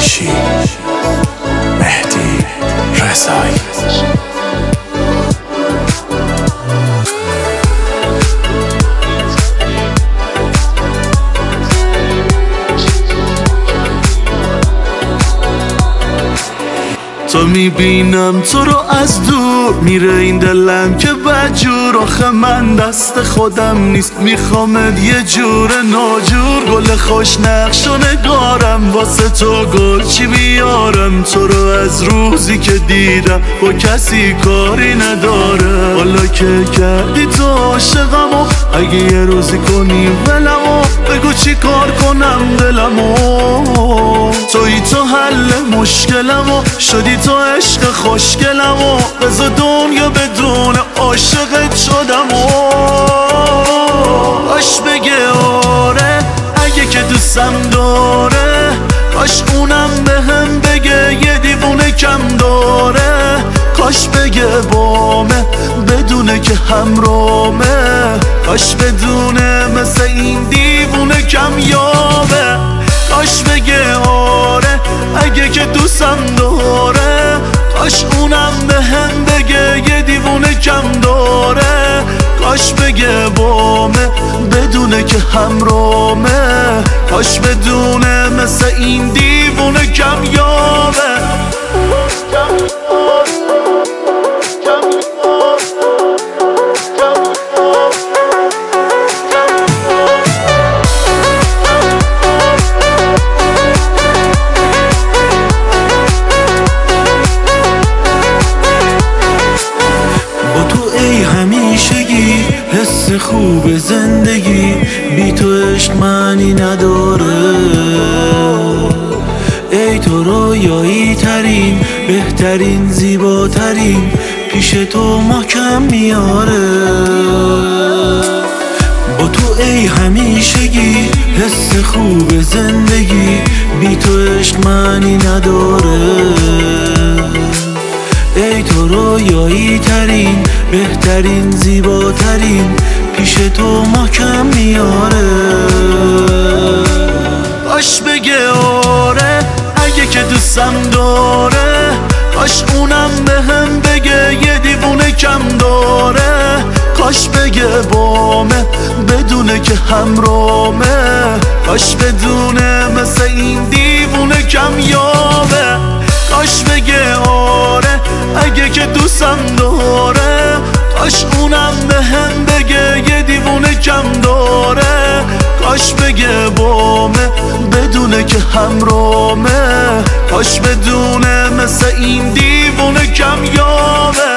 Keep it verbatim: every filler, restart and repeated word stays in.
درویشی مهدی رضایی. تو میبینم تو رو از دور، میره این دلم که بدجور. آخه من دست خودم نیست، میخوامت یه جور ناجور. گل خوش نقش و نگارم، واسه تو گل چی بیارم. تو رو از روزی که دیدم با کسی کاری نداره. حالا که کردی تو عاشقمو، اگه یه روزی کنی ولمو، بگو چی کار کنم دلمو. توی تو حل مشکلمو، شدی تو عشق خوشگلمو. بذار دنیا بدون عاشقت شدمو. کاش بگه آره اگه که دوستم داره، کاش اونم بهم بگه یه دیوونه کم داره. کاش بگه بامه بدونه که همرامه، کاش بدونه مثل این دیوونه کم یابه. کاش بگه آره اگه که دوستم داره، کاش اونم بهم بگه یه دیوونه کم داره. کاش بگه بامه بدونه که همرامه، کاش بدونه مثل این دیوونه کم یابه. همیشگی حس خوب زندگی، بی تو عشق معنی نداره. ای تو رویایی ترین، بهترین، زیباترین، پیش تو محکم میاره. با تو ای همیشگی حس خوب زندگی، بی تو عشق معنی نداره. ای تو رویایی ترین، بهترین، زیباترین، پیش تو محکم میاره. کاش بگه آره اگه که دوستم داره، کاش اونم بهم بگه یه دیوونه کم داره. کاش بگه بامه بدونه که همرامه، کاش بدونه مثل این دیوونه کم یابه. کاش بگه آره اگه که دوستم داره، کاش اونم بهم بگه یه دیوونه کم داره. کاش بگه بامه بدونه که همرامه، کاش بدونه مثل این دیوونه کم یابه.